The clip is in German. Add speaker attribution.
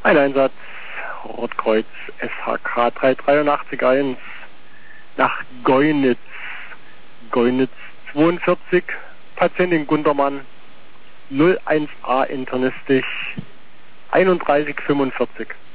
Speaker 1: Ein Einsatz, Rotkreuz SHK 3881 nach Goynitz. Goynitz 42, Patientin Gundermann, 01A internistisch, 3145.